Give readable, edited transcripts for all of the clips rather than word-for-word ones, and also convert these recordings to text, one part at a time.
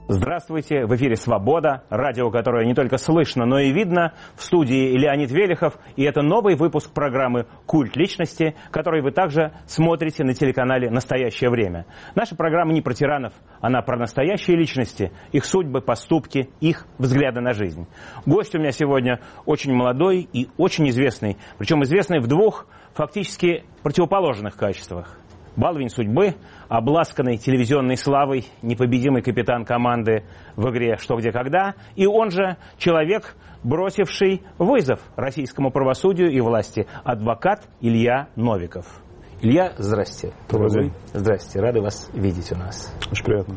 Здравствуйте, в эфире «Свобода», радио, которое не только слышно, но и видно. В студии Леонид Велихов, и это новый выпуск программы «Культ личности», который вы также смотрите на телеканале «Настоящее время». Наша программа не про тиранов, она про настоящие личности, их судьбы, поступки, их взгляды на жизнь. Гость у меня сегодня очень молодой и очень известный, причем известный в двух фактически противоположных качествах. Баловень судьбы, обласканный телевизионной славой, непобедимый капитан команды в игре «Что, где, когда», и он же человек, бросивший вызов российскому правосудию и власти, адвокат Илья Новиков. Илья, здрасте. Добрый день. Здрасте, рады вас видеть у нас. Очень приятно.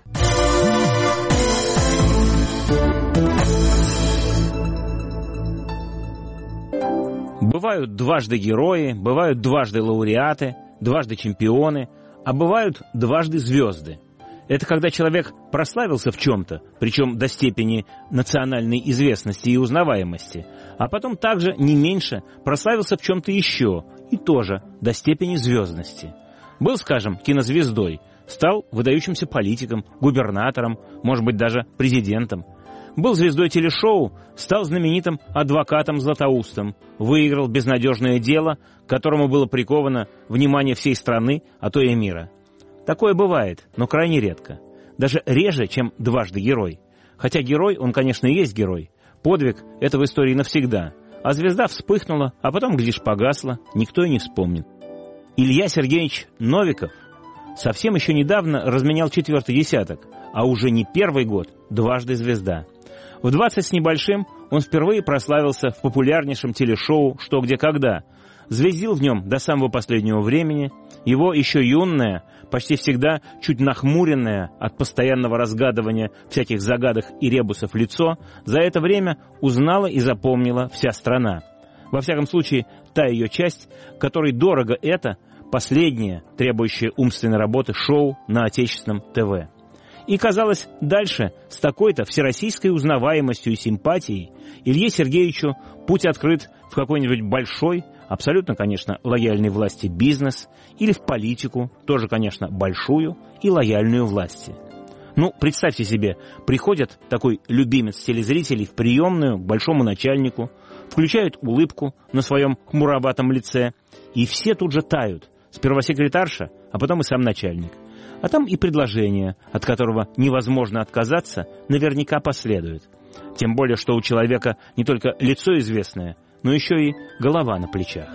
Бывают дважды герои, бывают дважды лауреаты, дважды чемпионы, а бывают дважды звезды. Это когда человек прославился в чем-то, причем до степени национальной известности и узнаваемости, а потом также не меньше прославился в чем-то еще, и тоже до степени звездности. Был, скажем, кинозвездой, стал выдающимся политиком, губернатором, может быть, даже президентом. Был звездой телешоу, стал знаменитым адвокатом Златоустом, выиграл безнадежное дело, к которому было приковано внимание всей страны, а то и мира. Такое бывает, но крайне редко. Даже реже, чем дважды герой. Хотя герой, он, конечно, и есть герой. Подвиг — это в истории навсегда. А звезда вспыхнула, а потом, глядишь, погасла, никто и не вспомнит. Илья Сергеевич Новиков совсем еще недавно разменял четвертый десяток, а уже не первый год дважды звезда. В 20 с небольшим он впервые прославился в популярнейшем телешоу «Что, где, когда». Звездил в нем до самого последнего времени. Его еще юное, почти всегда чуть нахмуренное от постоянного разгадывания всяких загадок и ребусов лицо за это время узнала и запомнила вся страна. Во всяком случае, та ее часть, которой дорого это последнее, требующее умственной работы шоу на отечественном ТВ. И, казалось, дальше, с такой-то всероссийской узнаваемостью и симпатией, Илье Сергеевичу путь открыт в какой-нибудь большой, абсолютно, конечно, лояльной власти бизнес, или в политику, тоже, конечно, большую и лояльную власти. Ну, представьте себе, приходит такой любимец телезрителей в приемную к большому начальнику, включают улыбку на своем хмуроватом лице, и все тут же тают. Сперва секретарша, а потом и сам начальник. А там и предложение, от которого невозможно отказаться, наверняка последует. Тем более, что у человека не только лицо известное, но еще и голова на плечах.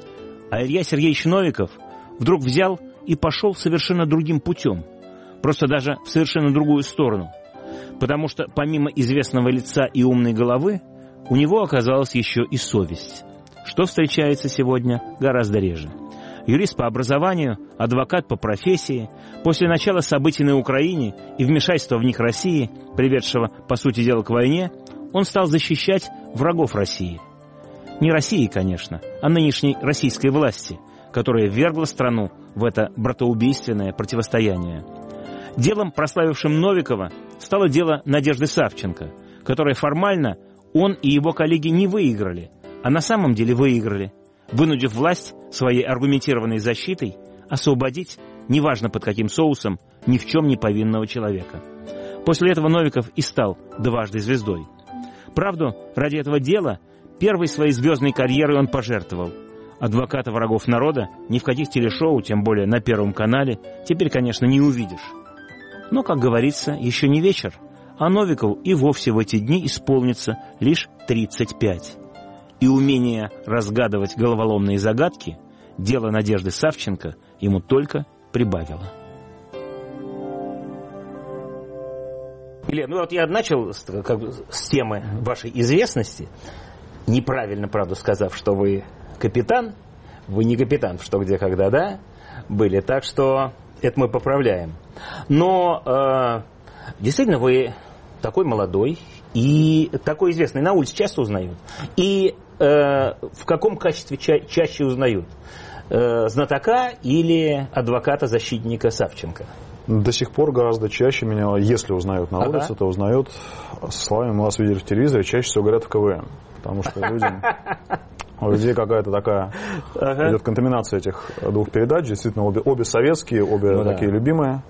А Илья Сергеевич Новиков вдруг взял и пошел совершенно другим путем. Просто даже в совершенно другую сторону. Потому что помимо известного лица и умной головы, у него оказалась еще и совесть. Что встречается сегодня гораздо реже. Юрист по образованию, адвокат по профессии, после начала событий на Украине и вмешательства в них России, приведшего, по сути дела, к войне, он стал защищать врагов России. Не России, конечно, а нынешней российской власти, которая ввергла страну в это братоубийственное противостояние. Делом, прославившим Новикова, стало дело Надежды Савченко, которое формально он и его коллеги не выиграли, а на самом деле выиграли, вынудив власть своей аргументированной защитой освободить, неважно под каким соусом, ни в чем не повинного человека. После этого Новиков и стал дважды звездой. Правду, ради этого дела первой своей звездной карьерой он пожертвовал. Адвоката врагов народа ни в каких телешоу, тем более на Первом канале, теперь, конечно, не увидишь. Но, как говорится, еще не вечер, а Новикову и вовсе в эти дни исполнится лишь 35. И умение разгадывать головоломные загадки дело Надежды Савченко ему только прибавило. Илья, ну вот я начал с темы вашей известности, неправильно, правда, сказав, что вы капитан. Вы не капитан в «Что, где, когда», да, были, так что это мы поправляем. Но действительно вы такой молодой и такой известный, на улице часто узнают. И в каком качестве чаще узнают? Знатока или адвоката-защитника Савченко? До сих пор гораздо чаще меня, если узнают на улице, то узнают со словами «мы вас видели в телевизоре», чаще всего говорят в КВН. Потому что у людей какая-то такая идет контаминация этих двух передач. Действительно, обе советские, обе такие любимые.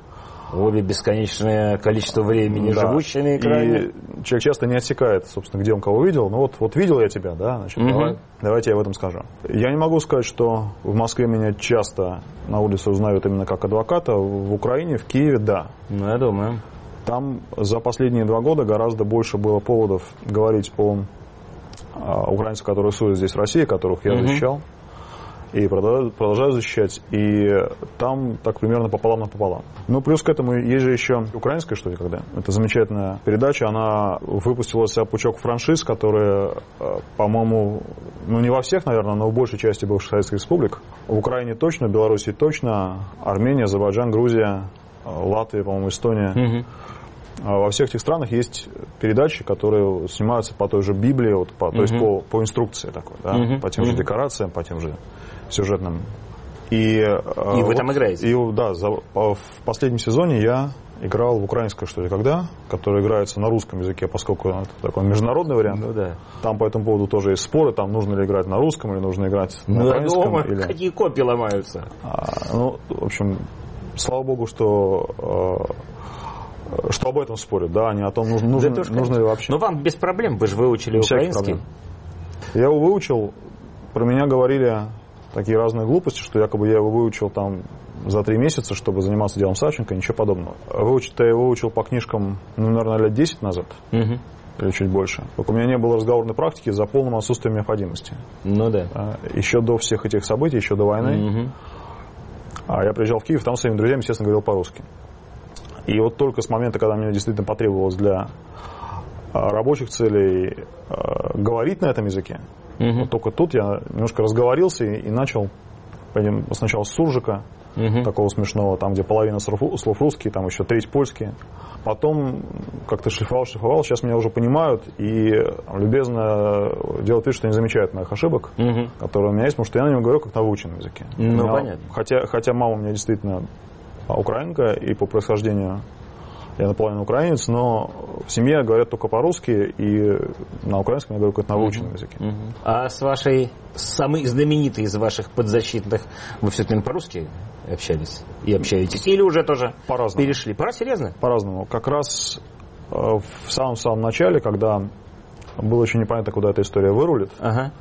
Обе бесконечное количество времени, да, живущие на экране. И человек часто не отсекает, собственно, где он кого видел. Ну вот видел я тебя, да, значит, давайте я об этом скажу. Я не могу сказать, что в Москве меня часто на улице узнают именно как адвоката. В Украине, в Киеве, да. Ну, я думаю. Там за последние 2 года гораздо больше было поводов говорить о украинцах, которые судят здесь в России, которых я защищал. И продолжаю защищать. И там так примерно пополам. Ну, плюс к этому есть же еще украинская «Что и когда». Это замечательная передача. Она выпустила из себя пучок франшиз, которые, по-моему, ну, не во всех, наверное, но в большей части бывших советских республик. В Украине точно, в Беларуси точно, Армения, Азербайджан, Грузия, Латвия, по-моему, Эстония. Во всех этих странах есть передачи, которые снимаются по той же Библии, вот, то есть по инструкции такой, да, по тем же декорациям, по тем же сюжетным. И вы там играете? Да, в последнем сезоне я играл в украинское «Что и когда», которое играется на русском языке, поскольку это такой международный вариант. Ну, да. Там по этому поводу тоже есть споры, там нужно ли играть на русском или нужно играть на украинском. Или... Какие копии ломаются? Ну, в общем, слава богу, что об этом спорят, да, а не о том, нужно ли вообще. Но вам без проблем, вы же выучили украинский. Я его выучил, про меня говорили такие разные глупости, что якобы я его выучил там за 3 месяца, чтобы заниматься делом Савченко, ничего подобного. Выучить-то я его выучил по книжкам, наверное, лет 10 назад. Или чуть больше. Только у меня не было разговорной практики за полным отсутствием необходимости. Ну да. Еще до всех этих событий, еще до войны. А я приезжал в Киев, там с своими друзьями, естественно, говорил по-русски. И вот только с момента, когда мне действительно потребовалось для рабочих целей говорить на этом языке, вот только тут я немножко разговорился и начал сначала с суржика, такого смешного, там, где половина слов русские, там еще треть польские. Потом как-то шлифовал. Сейчас меня уже понимают и любезно делают вид, что не замечают моих ошибок, которые у меня есть, потому что я на нем говорю как на выученном языке. Ну, понятно. Хотя мама у меня действительно украинка, и по происхождению я наполовину украинец, но в семье говорят только по-русски, и на украинском я говорю как на выученном языке. А с вашей, самой знаменитой из ваших подзащитных, вы все-таки по-русски общались и общаетесь? Или уже тоже по-разному перешли? Серьезно? По-разному. Как раз в самом начале, когда было очень непонятно, куда эта история вырулит,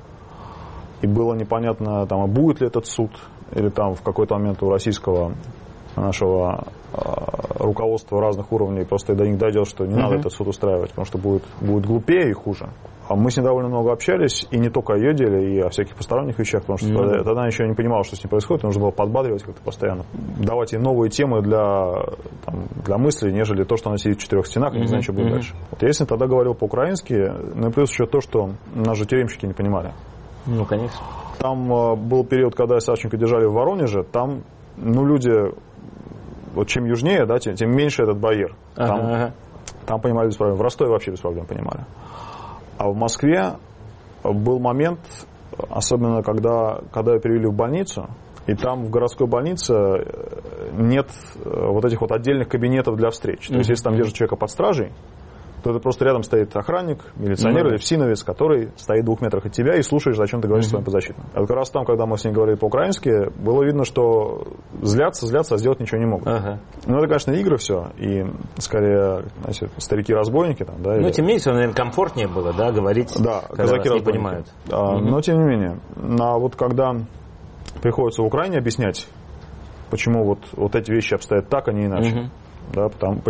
и было непонятно, там, а будет ли этот суд, или там в какой-то момент у российского нашего руководства разных уровней просто до них дойдет, что не надо этот суд устраивать, потому что будет глупее и хуже. А мы с ней довольно много общались, и не только о ее деле, и о всяких посторонних вещах, потому что тогда еще не понимала, что с ней происходит, нужно было подбадривать как-то постоянно, давать ей новые темы для мыслей, нежели то, что она сидит в 4 стенах и не знает, что будет дальше. Вот я с ней тогда говорил по-украински, ну и плюс еще то, что нас же тюремщики не понимали. Ну, конечно. Там был период, когда Савченко держали в Воронеже, там, люди... Вот чем южнее, да, тем меньше этот барьер. Там понимали без проблем. В Ростове вообще без проблем понимали. А в Москве был момент, особенно когда ее перевели в больницу, и там в городской больнице нет вот этих вот отдельных кабинетов для встреч. То есть, если там держат человека под стражей, то это просто рядом стоит охранник, милиционер или фсиновец, который стоит в 2 метрах от тебя и слушаешь, о чем ты говоришь своим подзащитным. А как раз там, когда мы с ней говорили по-украински, было видно, что злятся, а сделать ничего не могут. Ну, это, конечно, игры все, и скорее, знаете, старики-разбойники там, да. Ну, тем не менее, наверное, комфортнее было, да, говорить, да, когда вас не понимают. Но, тем не менее, вот когда приходится в Украине объяснять, почему вот эти вещи обстоят так, а не иначе, да,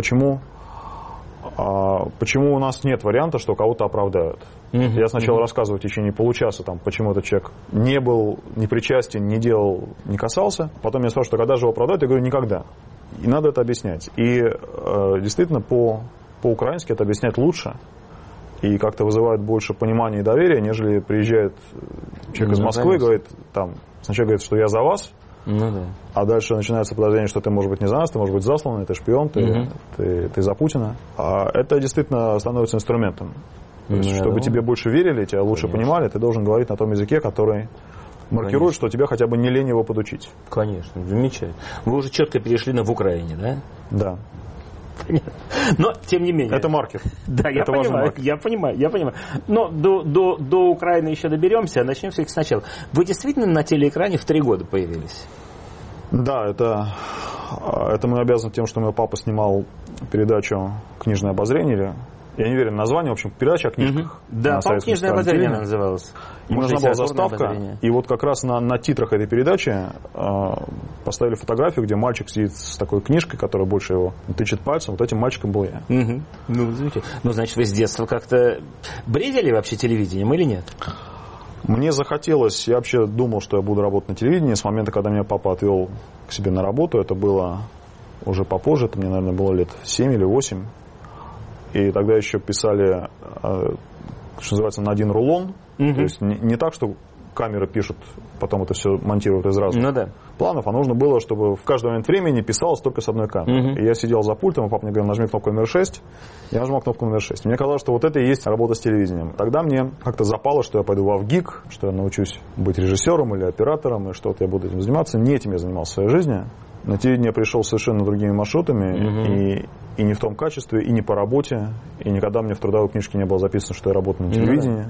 почему у нас нет варианта, что кого-то оправдают. Я сначала рассказываю в течение получаса, почему этот человек не был, не причастен, не делал, не касался. Потом я спрашиваю, когда же его оправдают? Я говорю, никогда. И надо это объяснять. И действительно, по-украински это объяснять лучше. И как-то вызывает больше понимания и доверия, нежели приезжает человек из Москвы и говорит, сначала говорит, что я за вас, а дальше начинается подозрение, что ты, может быть, не за нас, ты, может быть, засланный, ты шпион, ты за Путина. А это действительно становится инструментом. То есть, чтобы тебе больше верили, тебя лучше понимали, ты должен говорить на том языке, который маркирует, что тебя хотя бы не лень его подучить. Конечно, замечательно. Вы уже четко перешли в Украине, да? Да. Но, тем не менее... Это маркер. Да, я понимаю. Но до Украины еще доберемся, а начнем все-таки сначала. Вы действительно на телеэкране в 3 года появились? Да, это Это мы обязаны тем, что мой папа снимал передачу «Книжное обозрение». Я не верю в название, в общем, передача о книжках. Да, по-моему, «Книжное обозрение» она называлась. И нужна была заставка. И вот как раз на титрах этой передачи поставили фотографию, где мальчик сидит с такой книжкой, которая больше его тычет пальцем. Вот этим мальчиком был я. Ну, замечательно. Ну, значит, вы с детства как-то бредили вообще телевидением или нет? Мне захотелось, я вообще думал, что я буду работать на телевидении. С момента, когда меня папа отвел к себе на работу, это было уже попозже, это мне, наверное, было лет 7 или 8. И тогда еще писали, что называется, на один рулон. То есть не так, что камера пишет, потом это все монтирует из разных планов, а нужно было, чтобы в каждый момент времени писалось только с одной камеры. И я сидел за пультом, и папа мне говорил, нажми кнопку номер 6. Я нажимал кнопку номер 6. Мне казалось, что вот это и есть работа с телевидением. Тогда мне как-то запало, что я пойду в Авгик, что я научусь быть режиссером или оператором, и что-то я буду этим заниматься. Не этим я занимался в своей жизни. На телевидение я пришел совершенно другими маршрутами, и не в том качестве, и не по работе, и никогда мне в трудовой книжке не было записано, что я работаю на телевидении.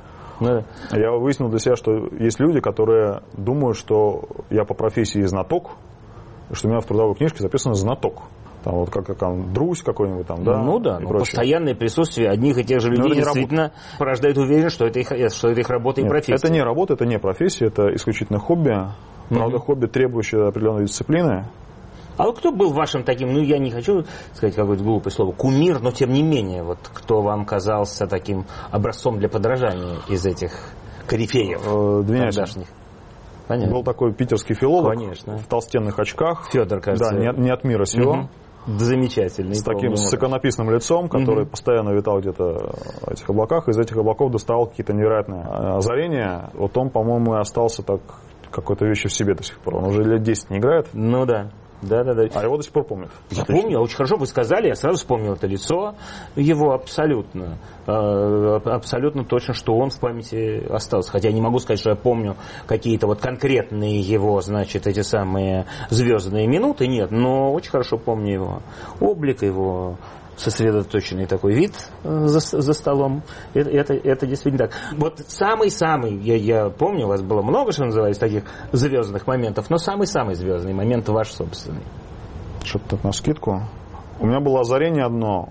Я выяснил для себя, что есть люди, которые думают, что я по профессии знаток, что у меня в трудовой книжке записано знаток. Там, вот как там, Друзь какой-нибудь там, да? Ну да, но постоянное присутствие одних и тех же людей действительно порождает уверенность, что это их работа и профессия. Это не работа, это не профессия, это исключительно хобби. Правда, хобби, требующее определенной дисциплины. А вот кто был вашим таким, ну я не хочу сказать какое-то глупое слово, кумир, но тем не менее, вот кто вам казался таким образцом для подражания из этих корифеев тогдашних? Понятно. Был такой питерский филолог в толстенных очках. Федор, кажется. Да, не от мира сего. Замечательный. С таким иконописным лицом, который постоянно витал где-то в этих облаках. Из этих облаков доставал какие-то невероятные озарения. Вот он, по-моему, и остался так какой-то вещи в себе до сих пор. Он уже лет 10 не играет. Ну да. Да. А его до сих пор помнят. Я помню, очень хорошо вы сказали, я сразу вспомнил это лицо его абсолютно. Абсолютно точно, что он в памяти остался. Хотя я не могу сказать, что я помню какие-то вот конкретные его, значит, эти самые звездные минуты. Нет, но очень хорошо помню его облик, его сосредоточенный такой вид за столом. Это действительно так. Вот самый-самый, я помню, у вас было много, что называется, таких звездных моментов, но самый-самый звездный момент ваш собственный. Что-то на скидку. У меня было озарение одно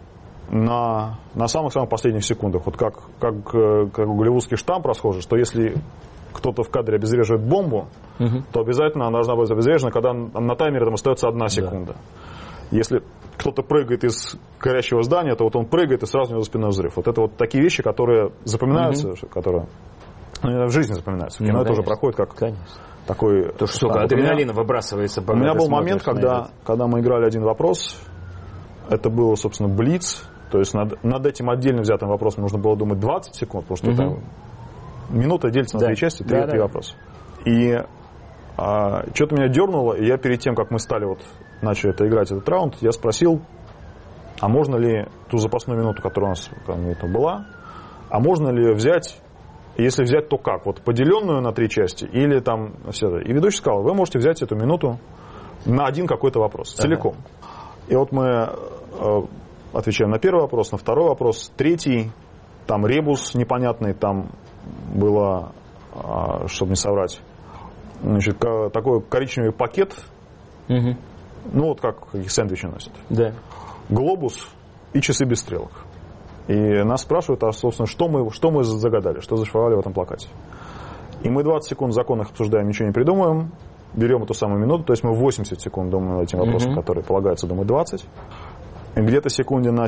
на самых-самых последних секундах. Вот как голливудский штамп расхожий, что если кто-то в кадре обезвреживает бомбу, то обязательно она должна быть обезврежена, когда на таймере там остается 1 секунда. Да. Если кто-то прыгает из горящего здания, то вот он прыгает, и сразу у него за спиной взрыв. Вот это вот такие вещи, которые запоминаются, которые в жизни запоминаются. В кино это уже проходит как такой... То, что адреналина выбрасывается. У меня был момент, когда мы играли «Один вопрос». Это было, собственно, блиц. То есть над этим отдельно взятым вопросом нужно было думать 20 секунд, потому что там минута делится на 2 части, 3 вопроса. И что-то меня дернуло, и я перед тем, как мы начали играть этот раунд, я спросил, а можно ли ту запасную минуту, которая у нас была, а можно ли взять, если взять, то как? Вот поделенную на 3 части или там все это. И ведущий сказал, вы можете взять эту минуту на один какой-то вопрос, целиком. И вот мы отвечаем на первый вопрос, на второй вопрос, третий, там ребус непонятный, там было, чтобы не соврать, значит, такой коричневый пакет, ну вот как их сэндвичи носят. Да. Глобус и часы без стрелок. И нас спрашивают, а, собственно, что мы загадали, что зашифровали в этом плакате. И мы 20 секунд в законах обсуждаем, ничего не придумаем, берем эту самую минуту, то есть мы 80 секунд думаем над этим вопросом, который полагается думать 20. И где-то секунде на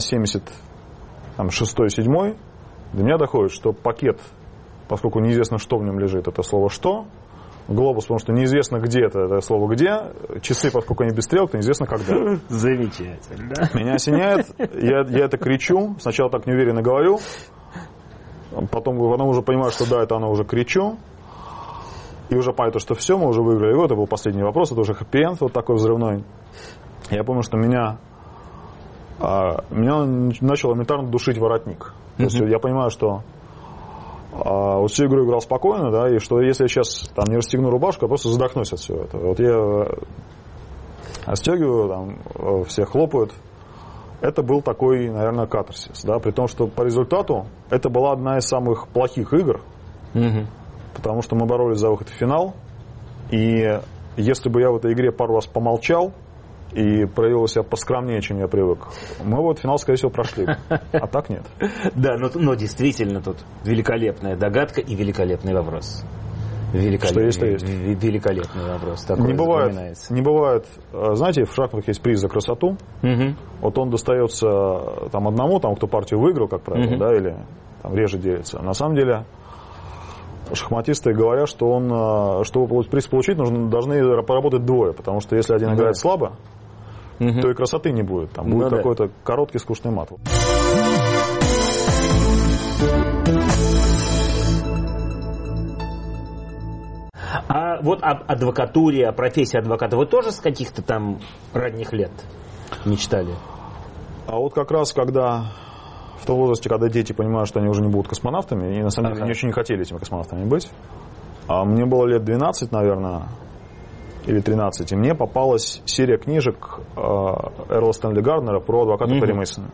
76-й-7 до меня доходит, что пакет, поскольку неизвестно, что в нем лежит, это слово «что», глобус, потому что неизвестно, где это слово «где», часы, поскольку они без стрелок, то неизвестно, когда. Замечательно, да? Меня осеняет, я это кричу, сначала так неуверенно говорю, потом уже понимаю, что да, это оно уже кричу, и уже понятно, что все, мы уже выиграли его, это был последний вопрос, это уже хэппи-энд вот такой взрывной. Я помню, что меня начал элементарно душить воротник. То есть я понимаю, что вот всю игру играл спокойно, да, и что если я сейчас там не расстегну рубашку, я просто задохнусь от всего этого. Вот я расстегиваю, там все хлопают. Это был такой, наверное, катарсис, да, при том, что по результату это была одна из самых плохих игр, потому что мы боролись за выход в финал, и если бы я в этой игре пару раз помолчал, и проявил себя поскромнее, чем я привык, мы вот финал, скорее всего, прошли. А так нет. Да, но действительно тут великолепная догадка и великолепный вопрос. Великолепный вопрос. Такой не бывает, знаете, в шахматах есть приз за красоту. Вот он достается там одному, там, кто партию выиграл, как правило, да, или там реже делится. На самом деле шахматисты говорят, что чтобы приз получить, должны поработать двое, потому что если один играет слабо, то и красоты не будет. Там будет какой-то короткий скучный мат. А вот об адвокатуре, о профессии адвоката вы тоже с каких-то там ранних лет мечтали? А вот как раз, когда в том возрасте, когда дети понимают, что они уже не будут космонавтами, и на самом деле они очень не хотели этими космонавтами быть, а мне было лет 12, наверное, или 13, и мне попалась серия книжек Эрла Стэнли Гарднера про адвоката Перри Мейсона.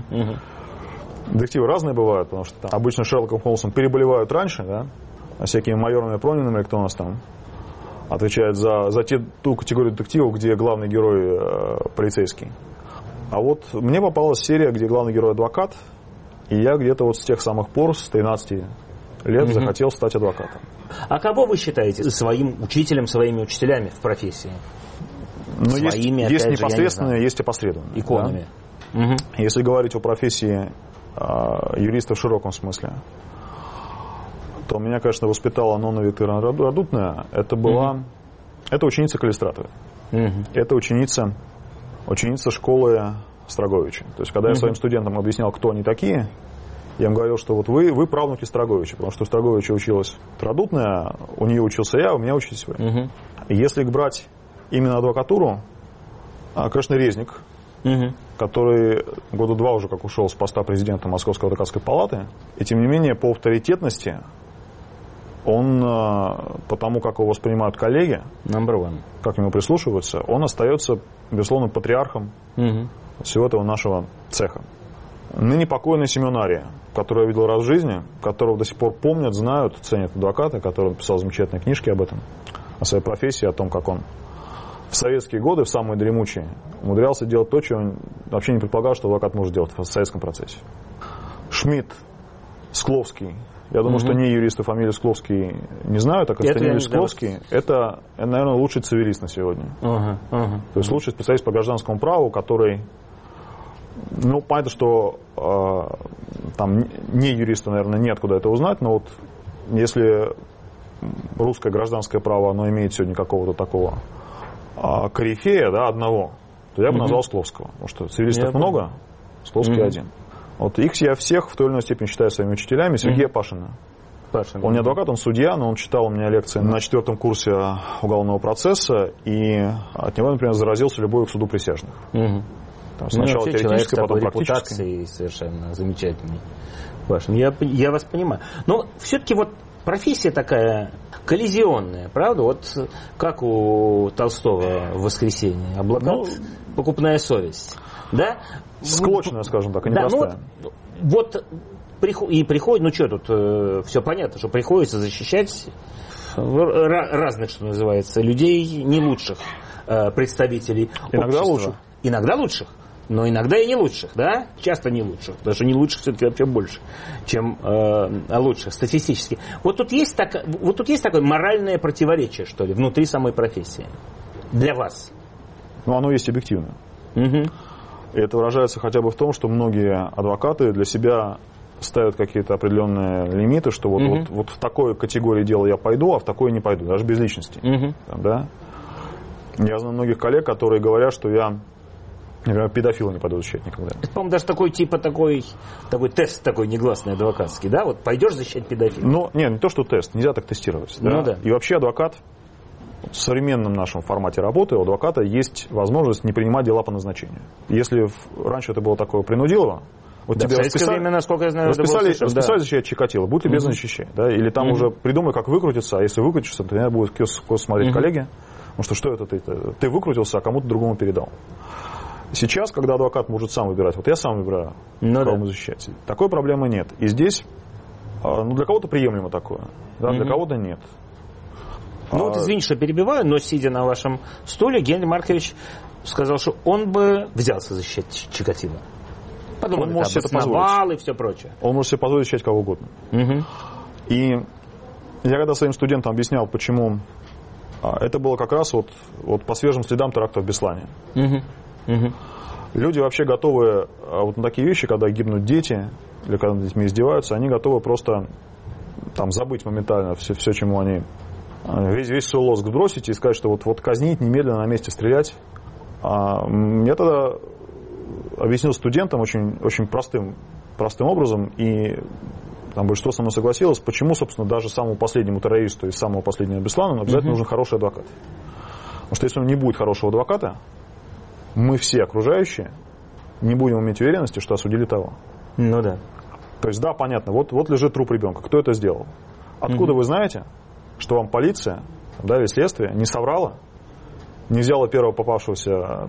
Детективы разные бывают, потому что там обычно Шерлоком Холмсом переболевают раньше, да, а всякими майорами Пронинами, кто у нас там отвечает за ту категорию детективов, где главный герой полицейский. А вот мне попалась серия, где главный герой адвокат, и я где-то вот с тех самых пор, с 13 лет, захотел стать адвокатом. А кого вы считаете своим учителем, своими учителями в профессии? Ну, есть непосредственные, есть опосредованные. Иконами. Да? Если говорить о профессии юриста в широком смысле, то меня, конечно, воспитала Нонна Викторовна Радутная. Это ученица Калистратовой. Это ученица школы Строговича. То есть, когда я своим студентам объяснял, кто они такие, я им говорил, что вот вы правнуки Строговича, потому что у Строговича училась Радутная, у нее учился я, у меня учились вы. Если брать именно адвокатуру, конечно, Резник, который года 2 уже как ушел с поста президента Московской адвокатской палаты, и тем не менее по авторитетности он, потому как его воспринимают коллеги, как к нему прислушиваются, он остается, безусловно, патриархом всего этого нашего цеха. Ныне покойный Семен Ария, которого я видел раз в жизни, которого до сих пор помнят, знают, ценят адвокаты, который написал замечательные книжки об этом, о своей профессии, о том, как он в советские годы, в самые дремучие, умудрялся делать то, чего он вообще не предполагал, что адвокат может делать в советском процессе. Шмидт, Скловский. Я думаю, что не юристы фамилии Скловский не знают, а Константин Скловский – это, наверное, лучший цивилист на сегодня. То есть лучший специалист по гражданскому праву, который, ну, понятно, что там не юристы, наверное, нет куда это узнать, но вот если русское гражданское право, оно имеет сегодня какого-то такого корифея, да, одного, то я бы назвал Скловского. Потому что цивилистов много, Скловский один. Вот их я всех в той или иной степени считаю своими учителями. Сергея Пашина. Он не адвокат, он судья, но он читал у меня лекции на 4 курсе уголовного процесса, и от него, например, заразился любовью к суду присяжных. Там сначала теоретической, потом практической. Совершенно замечательный. Пашин. Я вас понимаю. Но все-таки вот профессия такая коллизионная, правда? Вот как у Толстого в «Воскресенье». Облака, покупная совесть. Да? Склочная, скажем так, и непростая. Ну, вот приходит, ну что тут, все понятно, что приходится защищать разных, что называется, людей не лучших представителей иногда общества. Лучших. Иногда лучших, но иногда и не лучших, да? Часто не лучших, потому что не лучших все-таки вообще больше, чем лучших статистически. Вот тут есть такое моральное противоречие, что ли, внутри самой профессии для вас. Ну, оно есть объективно. И это выражается хотя бы в том, что многие адвокаты для себя ставят какие-то определенные лимиты, что вот в такой категории дела я пойду, а в такой не пойду, даже без личности. Да? Я знаю многих коллег, которые говорят, что я, например, педофила не пойду защищать никогда. Это, по-моему, даже такой тест такой негласный адвокатский, да? Вот пойдешь защищать педофила? Ну, не то, что тест, нельзя так тестировать. Да? Ну, да. И вообще адвокат, в современном нашем формате работы у адвоката есть возможность не принимать дела по назначению. Если раньше это было такое принудилово, вот да, тебя время, насколько я знаю, расписали защищать Чикатило, будь любезен защищать. Да? Или там уже придумай, как выкрутиться, а если выкрутишься, то меня будут косо смотреть коллеги, потому что это ты выкрутился, а кому-то другому передал. Сейчас, когда адвокат может сам выбирать, вот я сам выбираю, кого защищать, такой проблемы нет. И здесь, для кого-то приемлемо такое, да, для кого-то нет. Ну вот извините, что перебиваю, но сидя на вашем стуле, Генрий Маркович сказал, что он бы взялся защищать Чикатило. Потом он это обосновал и все прочее. Он может себе позволить защищать кого угодно. И я когда своим студентам объяснял, почему это было как раз вот по свежим следам теракта в Беслане. Люди вообще готовы вот на такие вещи, когда гибнут дети, или когда над детьми издеваются, они готовы просто там забыть моментально все, чему они... Весь свой лоск сбросить и сказать, что вот казнить, немедленно на месте стрелять. Я тогда объяснил студентам очень, очень простым образом, и там большинство со мной согласилось, почему, собственно, даже самому последнему террористу из самого последнего Беслана обязательно нужен хороший адвокат. Потому что если не будет хорошего адвоката, мы все окружающие не будем иметь уверенности, что осудили того. Ну да. То есть, да, понятно, вот лежит труп ребенка. Кто это сделал? Откуда вы знаете, что вам полиция, и следствие не соврало, не взяла первого попавшегося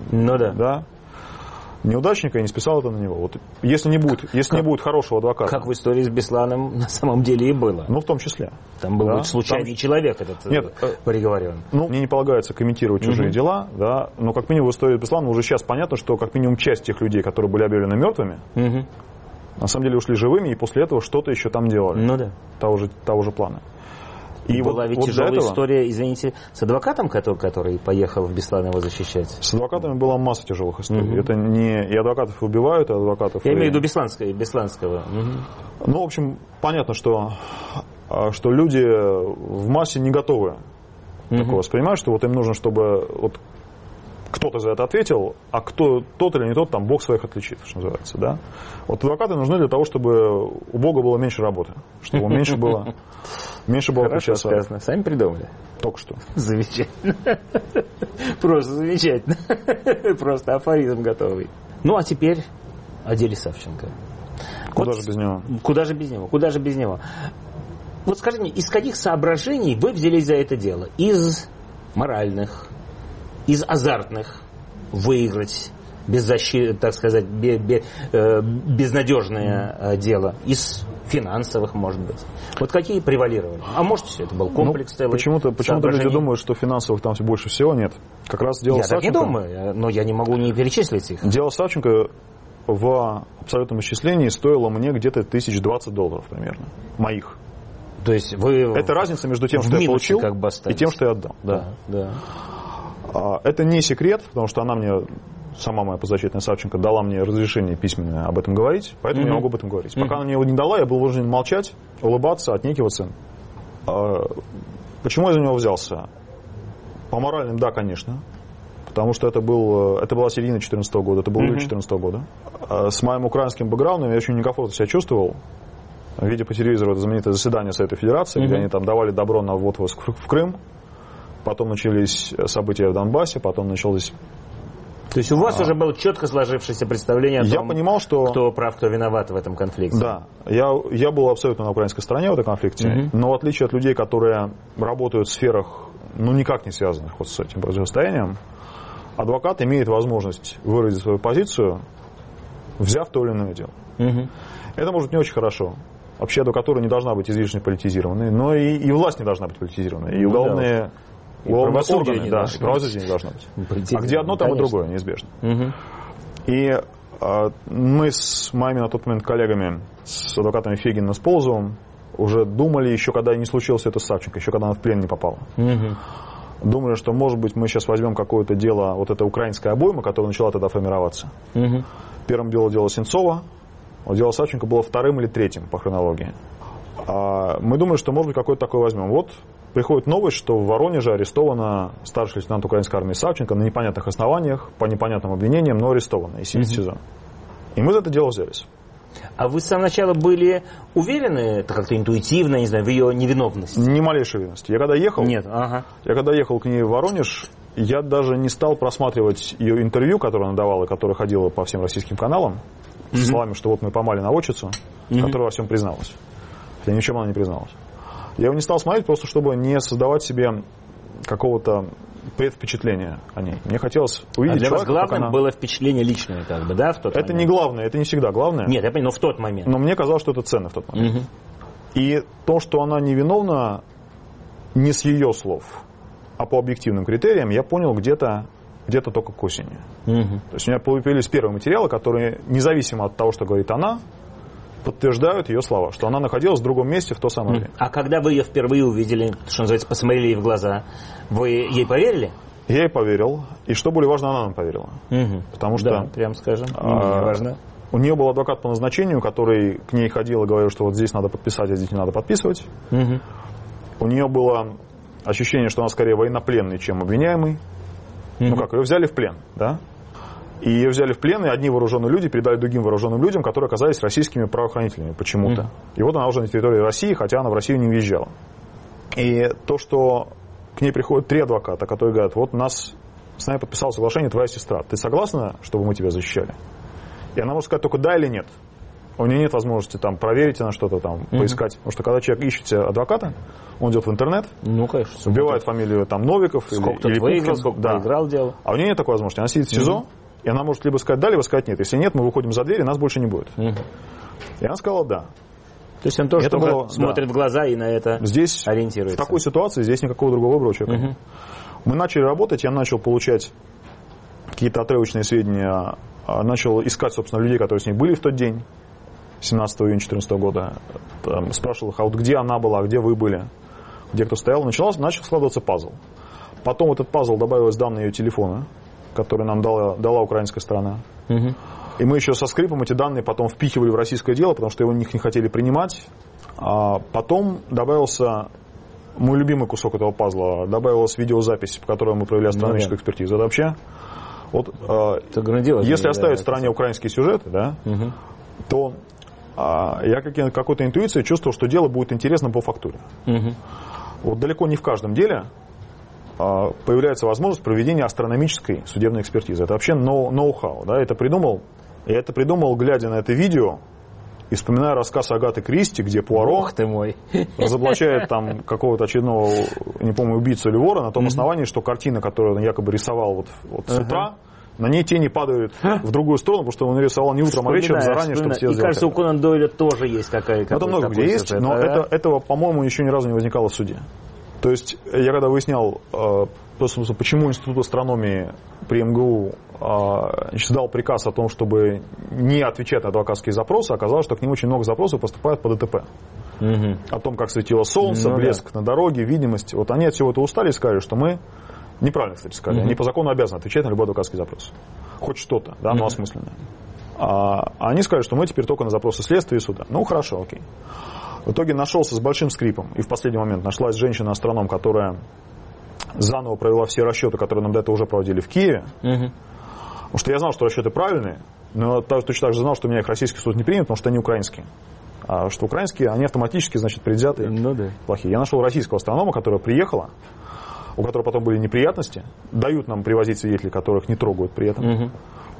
неудачника и не списала это на него? Вот, если не будет хорошего адвоката. Как в истории с Бесланом на самом деле и было. Ну, в том числе. Там был случайный человек этот приговорен. Ну, мне не полагается комментировать чужие дела, да, но как минимум в истории с Бесланом уже сейчас понятно, что как минимум часть тех людей, которые были объявлены мертвыми, на самом деле ушли живыми и после этого что-то еще там делали. Ну да. Того же плана. И была ведь тяжелая история, извините, с адвокатом, который поехал в Беслан его защищать. С адвокатами была масса тяжелых историй. Это не и адвокатов убивают, и адвокатов... Я имею в виду Бесланского. Ну, в общем, понятно, что люди в массе не готовы такого воспринимать, что вот им нужно, чтобы вот кто-то за это ответил, а кто тот или не тот, там Бог своих отличит, что называется, да. Вот адвокаты нужны для того, чтобы у Бога было меньше работы, чтобы он меньше было Хорошо сказано. Сами придумали. Только что. Замечательно. Просто замечательно. Просто афоризм готовый. Ну, а теперь о деле Савченко. Куда же без него? Куда же без него? Вот скажите мне, из каких соображений вы взялись за это дело? Из моральных, из азартных, выиграть так сказать, безнадежное дело, из финансовых, может быть. Вот какие превалировали? А может, это был комплекс целый? Почему-то люди думают, что финансовых там больше всего нет. Как раз дело Савченко... Я так не думаю, но я не могу не перечислить их. Дело Савченко в абсолютном исчислении стоило мне где-то $1020 примерно. Моих. То есть вы... Это разница между тем, что я получил, как бы и тем, что я отдал. Да. Это не секрет, потому что она мне, сама моя подзащитная Савченко, дала мне разрешение письменное об этом говорить, поэтому я могу об этом говорить. Пока она мне его не дала, я был вынужден молчать, улыбаться, отнекиваться. Почему я за него взялся? По моральным, да, конечно. Потому что это была середина 2014 года, это был июль 2014 года. С моим украинским бэкграундом я очень некомфортно себя чувствовал. Видя по телевизору это знаменитое заседание Совета Федерации, где они там давали добро на ввод войск в Крым. Потом начались события в Донбассе, потом началось... То есть у вас уже было четко сложившееся представление о том, я понимал, что... кто прав, кто виноват в этом конфликте. Да. Я был абсолютно на украинской стороне в этом конфликте, но в отличие от людей, которые работают в сферах, никак не связанных вот с этим противостоянием, адвокат имеет возможность выразить свою позицию, взяв то или иное дело. Это может не очень хорошо. Вообще, адвокатура не должна быть излишне политизированной, но и власть не должна быть политизированной, и уголовные... правосудие не должно быть. А где одно, там и другое, неизбежно. И мы с моими на тот момент коллегами, с адвокатами Фегиным и с Полозовым, уже думали, еще когда не случилось это с Савченко, еще когда она в плен не попала. Думали, что, может быть, мы сейчас возьмем какое-то дело, вот эта украинская обойма, которая начала тогда формироваться. Первым было дело Сенцова, дело Савченко было вторым или третьим по хронологии. Мы думали, что, может быть, какое-то такое возьмем. Вот приходит новость, что в Воронеже арестована старший лейтенант украинской армии Савченко на непонятных основаниях, по непонятным обвинениям, но арестована и сидит в СИЗО. И мы за это дело взялись. А вы с самого начала были уверены, это как-то интуитивно, не знаю, в ее невиновности? Ни малейшей уверенности. Я когда ехал к ней в Воронеж, я даже не стал просматривать ее интервью, которое она давала, которое ходило по всем российским каналам, со словами, что вот мы поймали наводчицу, которая во всем призналась. Хотя ни в чем она не призналась. Я его не стал смотреть, просто чтобы не создавать себе какого-то предвпечатления о ней. Мне хотелось увидеть для человека, вас главным было впечатление личное, как бы, да, в тот момент? Это не главное, это не всегда главное. Нет, я понимаю, но в тот момент. Но мне казалось, что это ценно в тот момент. И то, что она невиновна, не с ее слов, а по объективным критериям, я понял где-то где-то только к осени. То есть у меня появились первые материалы, которые, независимо от того, что говорит она, подтверждают ее слова, что она находилась в другом месте в то самое время. А когда вы ее впервые увидели, что называется, посмотрели ей в глаза, вы ей поверили? Я ей поверил, и что более важно, она нам поверила. Потому что... Да, прям скажем, важно. У нее был адвокат по назначению, который к ней ходил и говорил, что вот здесь надо подписать, а здесь не надо подписывать. У нее было ощущение, что она скорее военнопленный, чем обвиняемый. Ну как, ее взяли в плен, да? И ее взяли в плен, и одни вооруженные люди передали другим вооруженным людям, которые оказались российскими правоохранителями почему-то. И вот она уже на территории России, хотя она в Россию не въезжала. И то, что к ней приходят 3 адвоката, которые говорят, вот с нами подписало соглашение твоя сестра. Ты согласна, чтобы мы тебя защищали? И она может сказать только да или нет. У нее нет возможности там проверить на что-то там, поискать. Потому что когда человек ищет себе адвоката, он идет в интернет, конечно, вбивает фамилию там Новиков или выиграл, сколько проиграл дело. А у нее нет такой возможности. Она сидит в СИЗО, и она может либо сказать да, либо сказать нет. Если нет, мы выходим за дверь, и нас больше не будет. И она сказала да. То есть он тоже смотрит в глаза и на это здесь, ориентируется. В такой ситуации здесь никакого другого выбора у человека. Мы начали работать, я начал получать какие-то отрывочные сведения, начал искать, собственно, людей, которые с ней были в тот день, 17 июня 2014 года. Спрашивал их, а вот где она была, где вы были, где кто стоял. Начал складываться пазл. Потом в этот пазл добавились данные ее телефона, которые нам дала украинская сторона. И мы еще со скрипом эти данные потом впихивали в российское дело, потому что его у них не хотели принимать. А потом добавился мой любимый кусок этого пазла, добавилась видеозапись, по которой мы провели астрономическую экспертизу. Это вообще... Вот, если оставить в стороне украинские сюжеты, да, то я какой-то интуицией чувствовал, что дело будет интересным по фактуре. Вот далеко не в каждом деле появляется возможность проведения астрономической судебной экспертизы. Это вообще ноу-хау. Да? Я это придумал, глядя на это видео и вспоминая рассказ Агаты Кристи, где Пуаро разоблачает там какого-то очередного, не помню, убийцу или вора на том основании, что картина, которую он якобы рисовал вот с утра, на ней тени падают в другую сторону, потому что он рисовал не утром, а вечером заранее, чтобы все сделать. И кажется, у Конан Дойля тоже есть какая-то. Это много где есть, но этого, по-моему, еще ни разу не возникало в суде. То есть я когда выяснял, почему Институт астрономии при МГУ дал приказ о том, чтобы не отвечать на адвокатские запросы, оказалось, что к ним очень много запросов поступает по ДТП. О том, как светило солнце, блеск на дороге, видимость. Вот они от всего этого устали и сказали, что мы... Неправильно, кстати, сказали. Они по закону обязаны отвечать на любой адвокатский запрос. Хоть что-то, да, но осмысленное. А они сказали, что мы теперь только на запросы следствия и суда. Ну, хорошо, окей. В итоге нашелся с большим скрипом, и в последний момент нашлась женщина-астроном, которая заново провела все расчеты, которые нам до этого уже проводили в Киеве. Потому что я знал, что расчеты правильные, но точно так же знал, что меня их российский суд не примет, потому что они украинские. А что украинские, они автоматически, значит, предвзятые, плохие. Я нашел российского астронома, которая приехала, у которой потом были неприятности, дают нам привозить свидетелей, которых не трогают при этом.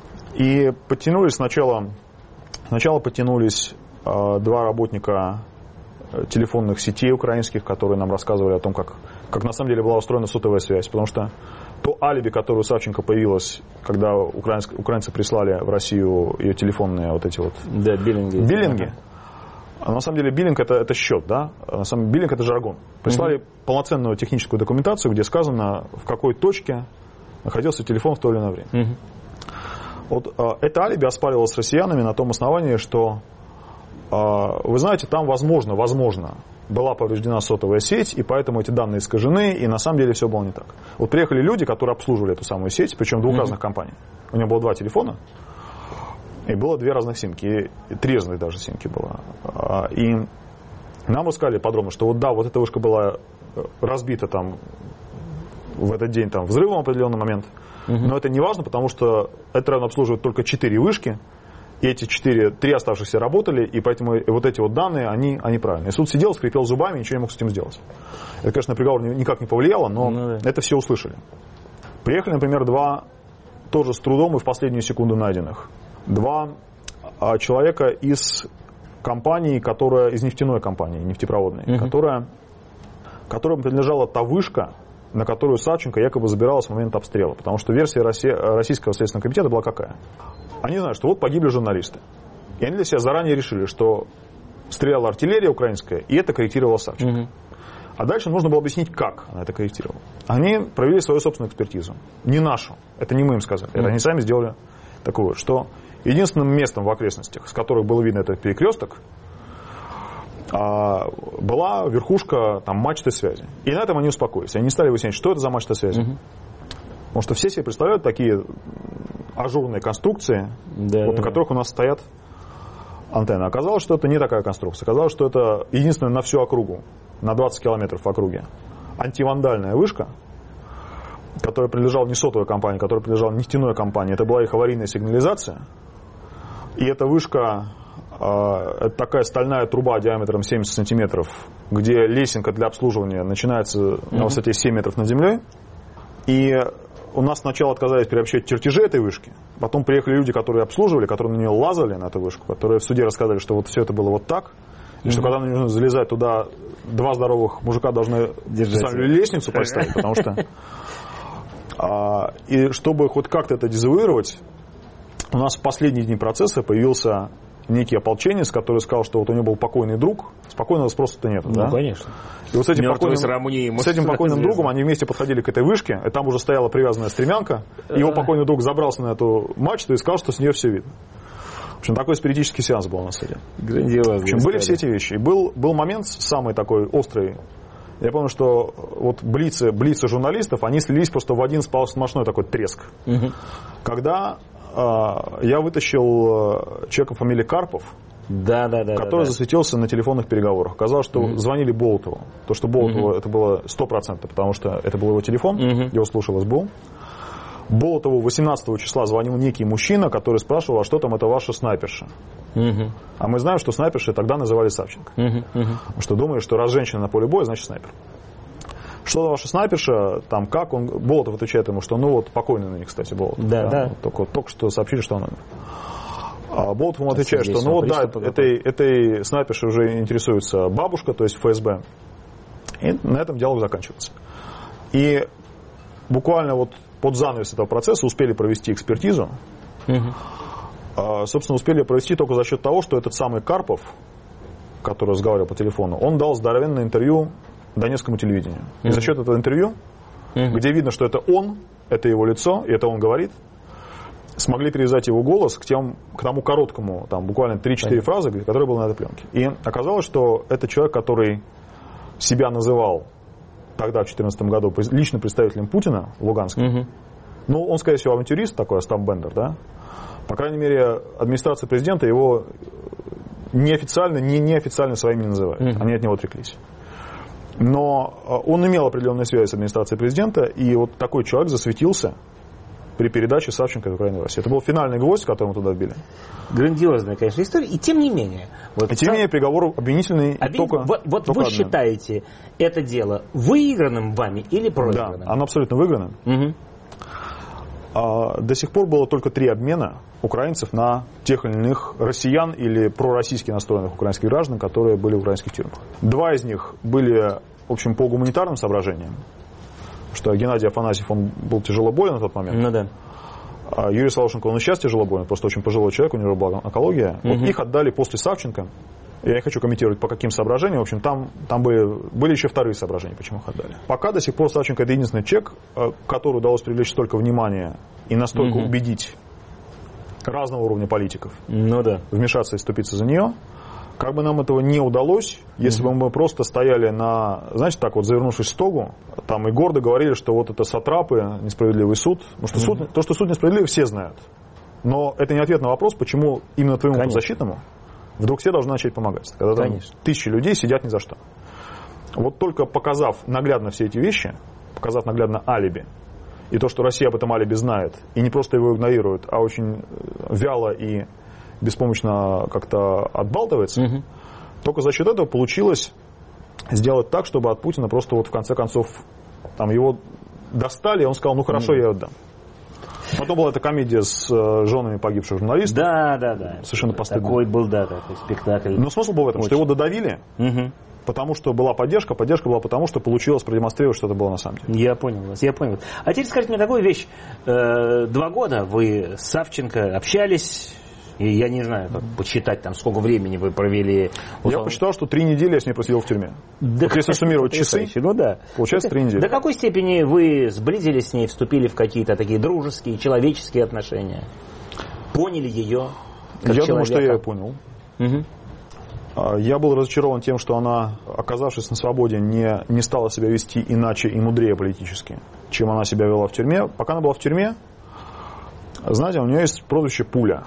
И подтянулись сначала подтянулись 2 работника телефонных сетей украинских, которые нам рассказывали о том, как на самом деле была устроена сотовая связь. Потому что то алиби, которое у Савченко появилось, когда украинцы прислали в Россию ее телефонные вот эти вот биллинги. А на самом деле биллинг это счет, да? На самом деле биллинг это жаргон. Прислали полноценную техническую документацию, где сказано, в какой точке находился телефон в то или иное время. Вот это алиби оспаривалось с россиянами на том основании, что вы знаете, там возможно, была повреждена сотовая сеть, и поэтому эти данные искажены, и на самом деле все было не так. Вот приехали люди, которые обслуживали эту самую сеть, причем 2 разных компаний. У него было 2 телефона, и было 2 разных симки, и 3 разных даже симки было. И нам рассказали подробно, что вот да, вот эта вышка была разбита там в этот день там взрывом в определенный момент, но это не важно, потому что этот район обслуживает только 4 вышки, и эти 3 оставшихся работали, и поэтому вот эти вот данные, они правильные. И суд сидел, скрипел зубами, ничего не мог с этим сделать. Это, конечно, на приговор никак не повлияло, но это все услышали. Приехали, например, 2, тоже с трудом и в последнюю секунду найденных. 2 человека из компании, из нефтяной компании, нефтепроводной, которой принадлежала та вышка, на которую Савченко якобы забиралась в момент обстрела. Потому что версия Российского следственного комитета была какая? Они знают, что вот погибли журналисты. И они для себя заранее решили, что стреляла артиллерия украинская, и это корректировала Савченко. А дальше нужно было объяснить, как она это корректировала. Они провели свою собственную экспертизу. Не нашу. Это не мы им сказали. Это они сами сделали такое, что единственным местом в окрестностях, с которых было видно этот перекресток, была верхушка там, мачты связи. И на этом они успокоились. Они не стали выяснять, что это за мачта связи. Потому что все себе представляют такие ажурные конструкции, на которых у нас стоят антенны. Оказалось, что это не такая конструкция. Оказалось, что это единственная на всю округу, на 20 километров в округе, антивандальная вышка, которая принадлежала не сотовой компании, которая принадлежала нефтяной компании. Это была их аварийная сигнализация. И эта вышка, это такая стальная труба диаметром 70 сантиметров, где лесенка для обслуживания начинается на высоте 7 метров над землей. И у нас сначала отказались приобщать чертежи этой вышки. Потом приехали люди, которые обслуживали, которые на нее лазали, на эту вышку, которые в суде рассказали, что вот все это было вот так. И что когда нужно залезать туда, два здоровых мужика должны лестницу поставить, потому что... И чтобы хоть как-то это дезавуировать, у нас в последние дни процесса появился некий ополченец, который сказал, что вот у него был покойный друг, спокойного спроса-то нет. Ну, конечно. И вот с этим покойным другом они вместе подходили к этой вышке, и там уже стояла привязанная стремянка, и его покойный друг забрался на эту мачту и сказал, что с нее все видно. В общем, такой спиритический сеанс был на суде. Грандиозно. В общем, были все эти вещи. И был момент самый такой острый. Я помню, что вот блицы журналистов, они слились просто в один сплошной такой треск. Когда я вытащил человека фамилии Карпов, который засветился на телефонных переговорах. Оказалось, что звонили Болотову. То, что Болотову это было 100%, потому что это был его телефон, его слушал СБУ. Болотову 18 числа звонил некий мужчина, который спрашивал, а что там, это ваша снайперша. А мы знаем, что снайпершей тогда называли Савченко. Потому что думали, что раз женщина на поле боя, значит снайпер. Что за ваша снайперша, там как он, Болотов отвечает ему, что ну вот покойный на них, кстати, Болотов. Только что сообщили, что он умер. А Болотов ему отвечает, что ну вот да, этой снайпершей уже интересуется бабушка, то есть ФСБ. И на этом диалог заканчивается. И буквально вот под занавес этого процесса успели провести экспертизу. Собственно, успели провести только за счет того, что этот самый Карпов, который разговаривал по телефону, он дал здоровенное интервью Донецкому телевидению. И за счет этого интервью, где видно, что это он, это его лицо, и это он говорит, смогли привязать его голос к тому короткому, там, буквально 3-4 фразы, которые были на этой пленке. И оказалось, что это человек, который себя называл тогда, в 2014 году, личным представителем Путина в Луганске. Ну, он, скорее всего, авантюрист такой, Остап Бендер, да? По крайней мере, администрация президента его неофициально, неофициально своим не называет. Они от него отреклись. Но он имел определенную связь с администрацией президента, и вот такой человек засветился при передаче Савченко из Украины в Россию. Это был финальный гвоздь, который мы туда вбили. Грандиозная, конечно, история. И тем не менее... Вот тем не менее, приговор обвинительный только... Вот вы считаете это дело выигранным вами или проигранным? Да, оно абсолютно выигранным. До сих пор было только 3 обмена украинцев на тех или иных россиян или пророссийски настроенных украинских граждан, которые были в украинских тюрьмах. 2 из них были, в общем, по гуманитарным соображениям, что Геннадий Афанасьев, он был тяжело болен на тот момент. Ну да. А Юрий Солошенко, он и сейчас тяжело болен, просто очень пожилой человек, у него была онкология. Вот их отдали после Савченко. Я не хочу комментировать, по каким соображениям. В общем, там были еще вторые соображения, почему их отдали. Пока до сих пор Савченко это единственный человек, который удалось привлечь столько внимания и настолько убедить разного уровня политиков вмешаться и вступиться за нее. Как бы нам этого не удалось, если бы мы просто стояли знаете, так вот, завернувшись в стогу, там и гордо говорили, что вот это сатрапы, несправедливый суд. Потому что то, что суд несправедливый, все знают. Но это не ответ на вопрос, почему именно твоему подзащитному вдруг все должны начать помогать. Когда там тысячи людей сидят ни за что. Вот только показав наглядно все эти вещи, показав наглядно алиби, и то, что Россия об этом алиби знает, и не просто его игнорирует, а очень вяло и беспомощно как-то отбалтывается, только за счет этого получилось сделать так, чтобы от Путина просто вот в конце концов там его достали, и он сказал, ну хорошо, я отдам. Потом была эта комедия с женами погибших журналистов. Да. Совершенно постыдно. Такой был, такой спектакль. Но смысл был в этом, что его додавили, потому что была поддержка. Поддержка была потому, что получилось продемонстрировать, что это было на самом деле. Я понял вас. А теперь скажите мне такую вещь. 2 года вы с Савченко общались, И я не знаю, как посчитать, там, сколько времени вы провели. Я посчитал, что 3 недели я с ней просидел в тюрьме. Да, вот если суммировать часы, ну, да. Получается 3 недели. До какой степени вы сблизились с ней, вступили в какие-то такие дружеские, человеческие отношения? Поняли ее как Я человека? думаю, что я ее понял. Я был разочарован тем, что она, оказавшись на свободе, не стала себя вести иначе и мудрее политически, чем она себя вела в тюрьме. Пока она была в тюрьме, знаете, у нее есть прозвище «Пуля».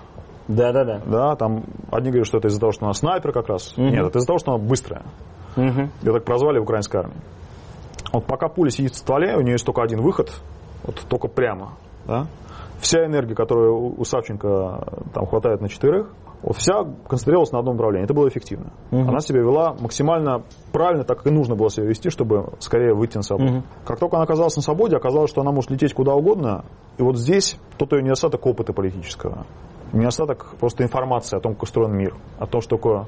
Да, там одни говорят, что это из-за того, что она снайпер как раз. Нет, это из-за того, что она быстрая. Ее так прозвали в украинской армии. Вот пока пуля сидит в стволе, у нее есть только один выход, вот только прямо. Да? Вся энергия, которая у Савченко там хватает на 4, вот вся концентрировалась на одном направлении. Это было эффективно. Она себя вела максимально правильно, так как и нужно было себя вести, чтобы скорее выйти на свободу. Как только она оказалась на свободе, оказалось, что она может лететь куда угодно. И вот здесь тот ее недостаток опыта политического, недостаток просто информации о том, как устроен мир, о том, что такое,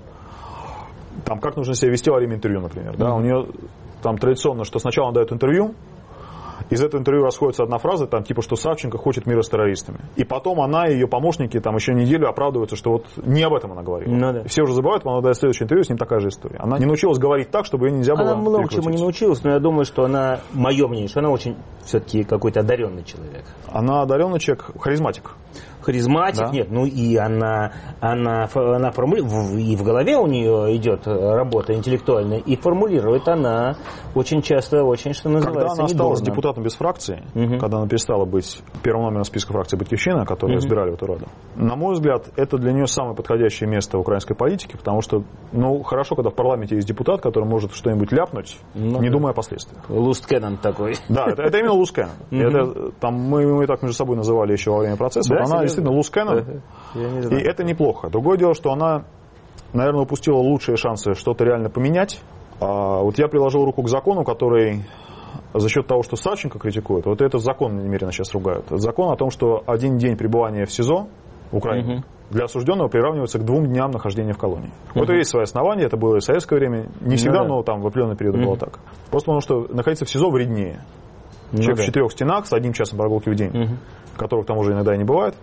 там, как нужно себя вести во время интервью, например. Да? У нее там традиционно, что сначала она дает интервью, из этого интервью расходится одна фраза, там, типа, что Савченко хочет мира с террористами. И потом она и ее помощники там, еще неделю оправдываются, что вот не об этом она говорила. Ну, да. Все уже забывают, но она дает следующее интервью, с ним такая же история. Она не научилась говорить так, чтобы ее нельзя было Она много чему не научилась, но я думаю, что она, мое мнение, что она очень все-таки какой-то одаренный человек. Она одаренный человек, харизматик. Харизматик, да? Нет, ну и она формулирует, и в голове у нее идет работа интеллектуальная, и формулирует она очень часто, очень, что называется, когда она осталась депутатом без фракции, когда она перестала быть первым номером списка фракции «Батькивщина», которую избирали в эту Раду, на мой взгляд, это для нее самое подходящее место в украинской политике, потому что, ну, хорошо, когда в парламенте есть депутат, который может что-нибудь ляпнуть, не думая о последствиях. Лусткенен такой. Да, это именно Лусткенен. Мы так между собой называли еще во время процесса. Да, она действительно Лусткенен, и это неплохо. Другое дело, что она, наверное, упустила лучшие шансы что-то реально поменять. Вот я приложил руку к закону, который за счет того, что Савченко критикует, вот этот закон немерено сейчас ругают. Это закон о том, что 1 день пребывания в СИЗО в Украине для осужденного приравнивается к 2 дням нахождения в колонии. Вот и есть свои основания, это было и в советское время, не всегда, но там в определенный период было так. Просто потому, что находиться в СИЗО вреднее. Человек в 4 стенах с 1 часом прогулки в день, которых там уже иногда и не бывает,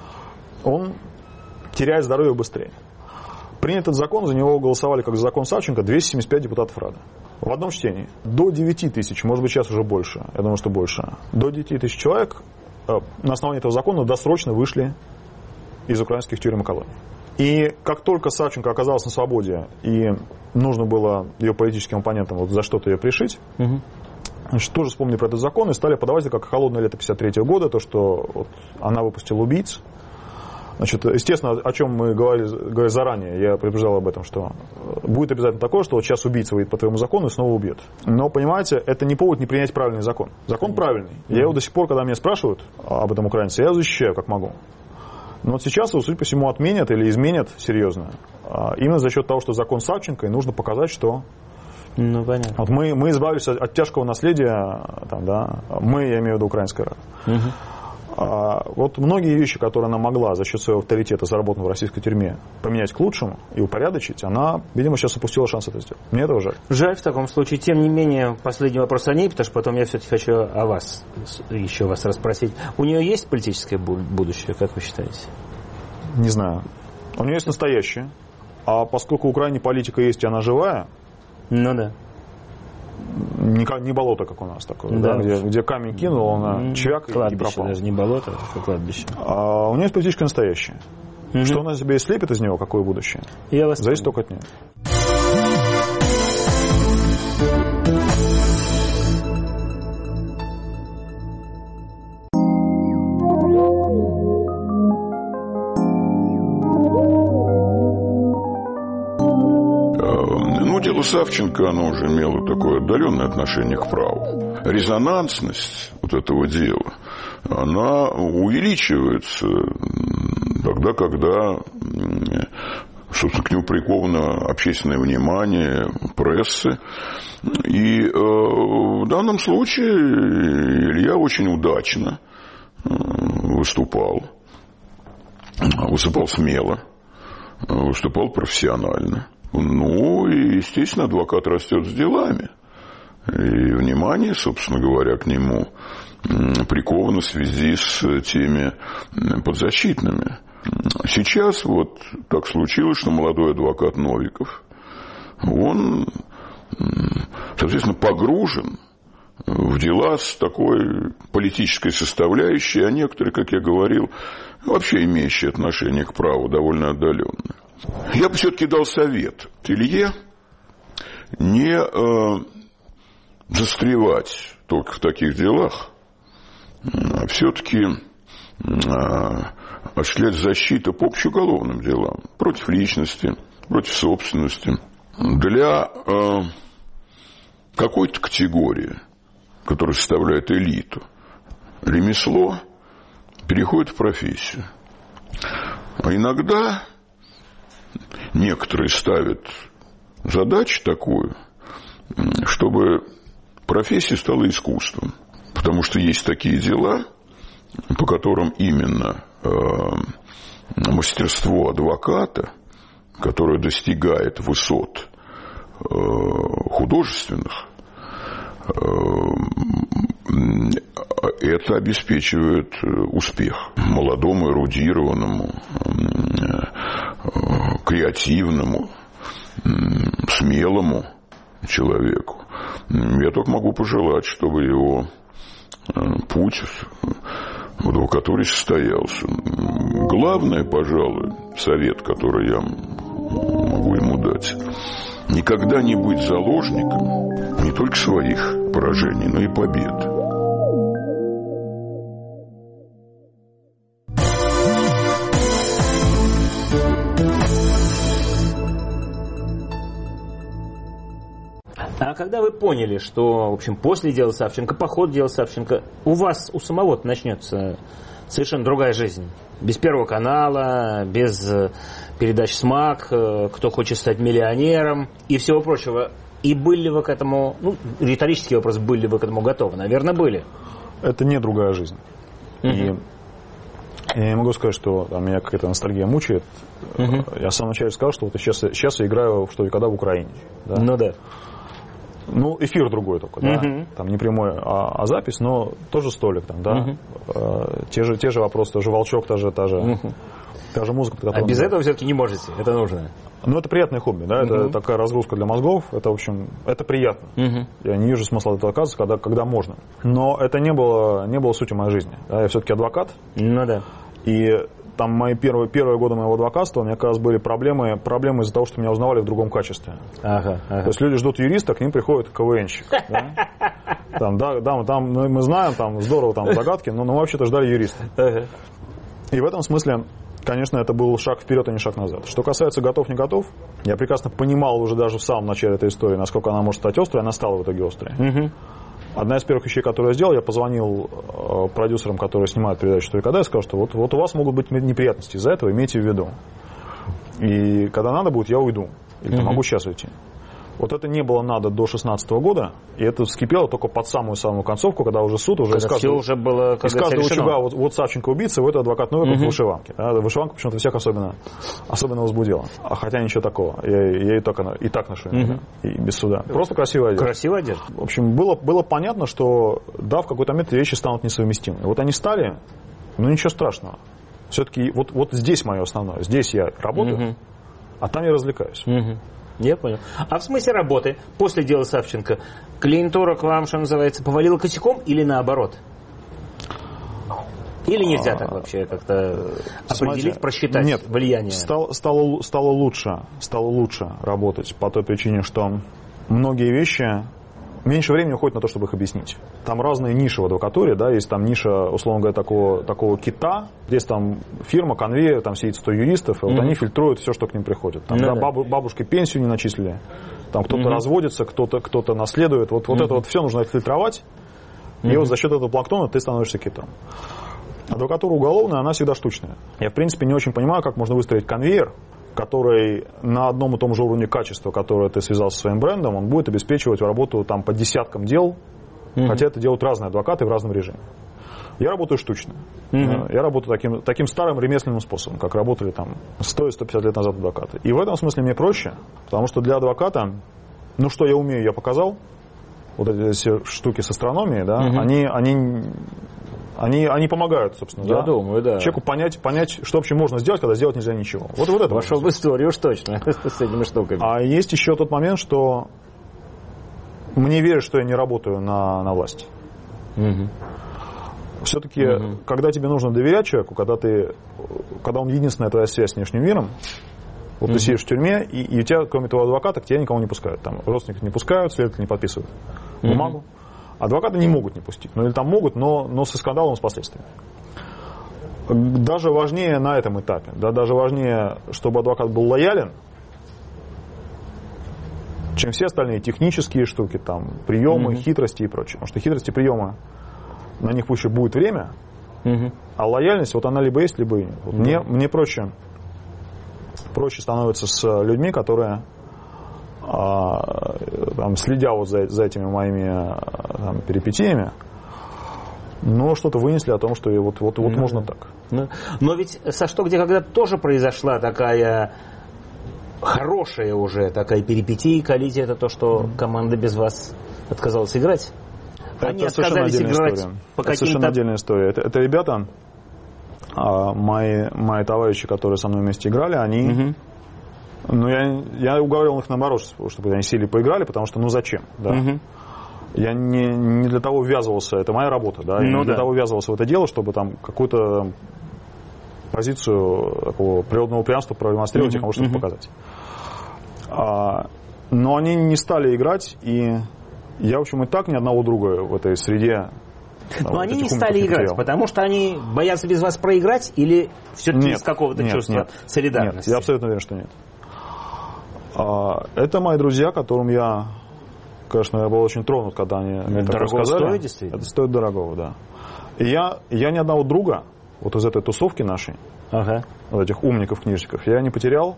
он теряет здоровье быстрее. Принят этот закон, за него голосовали как за закон Савченко 275 депутатов Рады. В одном чтении. До 9 тысяч, может быть сейчас уже больше, я думаю, что больше, до 9 тысяч человек на основании этого закона досрочно вышли из украинских тюрем и колоний. И как только Савченко оказалась на свободе, и нужно было ее политическим оппонентам вот за что-то ее пришить, значит, тоже вспомнили про этот закон и стали подавать это как холодное лето 1953 года, то, что вот она выпустила убийц. Значит, естественно, о чем мы говорили заранее, я предупреждал об этом, что будет обязательно такое, что вот сейчас убийца выйдет по твоему закону и снова убьет. Но, понимаете, это не повод не принять правильный закон. Закон правильный. Я его до сих пор, когда меня спрашивают об этом украинцы, я его защищаю как могу. Но вот сейчас его, судя по всему, отменят или изменят серьезно. Именно за счет того, что закон Савченко, и нужно показать, что ну, понятно. Вот мы избавились от тяжкого наследия, там, да, я имею в виду Украинская Рада. Вот многие вещи, которые она могла за счет своего авторитета, заработанного в российской тюрьме, поменять к лучшему и упорядочить, она, видимо, сейчас упустила шанс это сделать. Мне этого жаль. Жаль в таком случае. Тем не менее, последний вопрос о ней, потому что потом я все-таки хочу о вас, еще вас расспросить. У нее есть политическое будущее, как вы считаете? Не знаю. У нее есть настоящее. А поскольку в Украине политика есть, и она живая, ну да. Не болото, как у нас такое, да, где камень кинул, он чвяк и пропал. Даже не болото, это кладбище. У нее есть политическое настоящее. Что она себе слепит из него, какое будущее, зависит только от нее. Дело Савченко, оно уже имело такое отдаленное отношение к праву. Резонансность вот этого дела, она увеличивается тогда, когда, собственно, к нему приковано общественное внимание, прессы. И в данном случае Илья очень удачно выступал смело, выступал профессионально. Ну, и, естественно, адвокат растет с делами. И внимание, собственно говоря, к нему приковано в связи с теми подзащитными. Сейчас вот так случилось, что молодой адвокат Новиков, он, соответственно, погружен в дела с такой политической составляющей, а некоторые, как я говорил, вообще имеющие отношение к праву довольно отдаленные. Я бы все-таки дал совет Илье не застревать только в таких делах, а все-таки осуществлять защиту по общеуголовным делам, против личности, против собственности, для какой-то категории, которая составляет элиту. Ремесло переходит в профессию. А иногда некоторые ставят задачу такую, чтобы профессия стала искусством. Потому что есть такие дела, по которым именно мастерство адвоката, которое достигает высот художественных, это обеспечивает успех молодому, эрудированному, креативному, смелому человеку. Я только могу пожелать, чтобы его путь в адвокатуре состоялся. Главное, пожалуй, совет, который я могу ему дать: никогда не быть заложником не только своих поражений, но и побед. А когда вы поняли, что, в общем, после дела Савченко, по ходу дела Савченко, у вас, у самого-то начнется совершенно другая жизнь? Без Первого канала, без передач «СМАК», «Кто хочет стать миллионером» и всего прочего. И были ли вы к этому, риторический вопрос, были ли вы к этому готовы? Наверное, были. Это не другая жизнь. И я не могу сказать, что там, меня какая-то ностальгия мучает. Я в самом начале сказал, что вот сейчас я играю в «Что и когда» в Украине. Да? Ну да. Ну, эфир другой только, да. Там не прямой, а запись, но тоже столик там, да. Те же вопросы, тоже волчок, та же музыка. А без этого все-таки не можете, это нужно. Ну, это приятное хобби, да, это такая разгрузка для мозгов, это, в общем, это приятно. Я не вижу смысла от этого отказываться, когда можно. Но это не было сутью моей жизни. Да? Я все-таки адвокат. Ну да. И там мои первые годы моего адвокатства, у меня, как раз, были проблемы из-за того, что меня узнавали в другом качестве. То есть люди ждут юриста, к ним приходит КВНщик. Там мы знаем, там здорово, там загадки, но мы вообще-то ждали юриста. И в этом смысле, конечно, это был шаг вперед, а не шаг назад. Что касается готов, не готов, я прекрасно понимал уже даже в самом начале этой истории, насколько она может стать острой, она стала в итоге острой. Одна из первых вещей, которую я сделал, я позвонил продюсерам, которые снимают передачу «Что и когда», и сказал, что вот у вас могут быть неприятности из-за этого, имейте в виду. И когда надо будет, я уйду. Или могу сейчас уйти. Вот это не было надо до 2016 года, и это вскипело только под самую-самую концовку, когда уже суд уже из каждого утюга, вот Савченко убийца, вот адвокат Новиков в вышиванке. Вышиванка почему-то всех особенно возбудила. Хотя ничего такого. Я и так ношу, и без суда. Просто красивая одежда. Красивая одежда. В общем, было понятно, что да, в какой-то момент вещи станут несовместимы. Вот они стали, но ничего страшного. Все-таки вот здесь мое основное. Здесь я работаю, а там я развлекаюсь. Я понял. А в смысле работы, после дела Савченко, клиентура к вам, что называется, повалила косяком или наоборот? Или нельзя так вообще как-то определить, просчитать влияние? Стало лучше работать по той причине, что многие вещи... Меньше времени уходит на то, чтобы их объяснить. Там разные ниши в адвокатуре, да, есть там ниша, условно говоря, такого кита, здесь там фирма, конвейер, там сидит 100 юристов, и вот они фильтруют все, что к ним приходит. Там, бабушке пенсию не начислили, там кто-то разводится, кто-то наследует, вот это вот все нужно отфильтровать, и вот за счет этого планктона ты становишься китом. Адвокатура уголовная, она всегда штучная. Я, в принципе, не очень понимаю, как можно выстроить конвейер, который на одном и том же уровне качества, которое ты связал со своим брендом, он будет обеспечивать работу там по десяткам дел, хотя это делают разные адвокаты в разном режиме. Я работаю штучно. Я работаю таким старым ремесленным способом, как работали там 100-150 лет назад адвокаты. И в этом смысле мне проще, потому что для адвоката, что я умею, я показал. Вот эти все штуки с астрономией, да, они Они помогают, собственно. Я думаю, да. Человеку понять, что вообще можно сделать, когда сделать нельзя ничего. Вот это вошел в историю уж точно с этими штуками. А есть еще тот момент, что мне верят, что я не работаю на власть. Угу. Все-таки, когда тебе нужно доверять человеку, когда он единственная твоя связь с внешним миром, вот ты сидишь в тюрьме, и у тебя, кроме твоего адвоката, к тебе никого не пускают. Там родственников не пускают, следователи не подписывают бумагу. Адвокаты не могут не пустить. Ну или там могут, но со скандалом, с последствиями. Даже важнее на этом этапе, да, даже важнее, чтобы адвокат был лоялен, чем все остальные технические штуки, там, приемы, хитрости и прочее. Потому что хитрости, приемы, на них еще будет время, а лояльность, вот она либо есть, либо и нет. Вот мне проще становится с людьми, которые, там, следя вот за этими моими там, перипетиями, но что-то вынесли о том, что вот можно так. Но ведь со «Что, где, когда» тоже произошла такая хорошая уже такая перипетия, коллизия, это то, что команда без вас отказалась играть. Они это отказались играть история. по это совершенно отдельная история. Это ребята, мои товарищи, которые со мной вместе играли, они... Ну, я уговаривал их наоборот, чтобы они сели поиграли, потому что, зачем, да? Я не для того ввязывался, это моя работа, да? Я не для того ввязывался в это дело, чтобы там какую-то позицию такого природного упрямства продемонстрировать и кому-то что-то показать. Но они не стали играть, и я, в общем, и так ни одного друга в этой среде. Но они не стали играть, потому что они боятся без вас проиграть, или все-таки из какого-то чувства солидарности? Нет, я абсолютно уверен, что нет. Это мои друзья, которым я, конечно, я был очень тронут, когда они это рассказали. Стоит, действительно? Это стоит дорогого, да. И я ни одного друга вот из этой тусовки нашей, вот этих умников-книжников, я не потерял.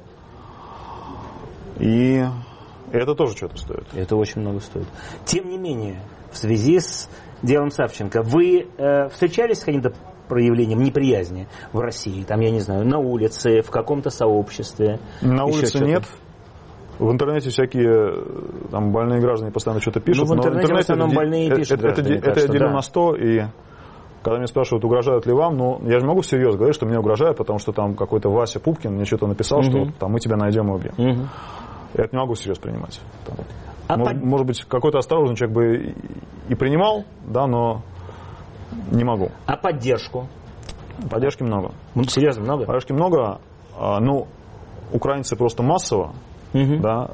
И это тоже что-то стоит. Это очень много стоит. Тем не менее, в связи с делом Савченко, вы встречались с каким-то проявлением неприязни в России? Там, я не знаю, на улице, в каком-то сообществе? На улице нет. В интернете всякие там больные граждане постоянно что-то пишут. В интернете в основном больные пишут граждане. Это я делю на 100, и когда меня спрашивают, угрожают ли вам, я же могу всерьез говорить, что мне угрожают, потому что там какой-то Вася Пупкин мне что-то написал, что там мы тебя найдем и убьем. Я это не могу всерьез принимать. Может быть, какой-то осторожный человек бы и принимал, да, но не могу. А поддержку? Поддержки много. Серьезно, много? Поддержки много. Украинцы просто массово. Да,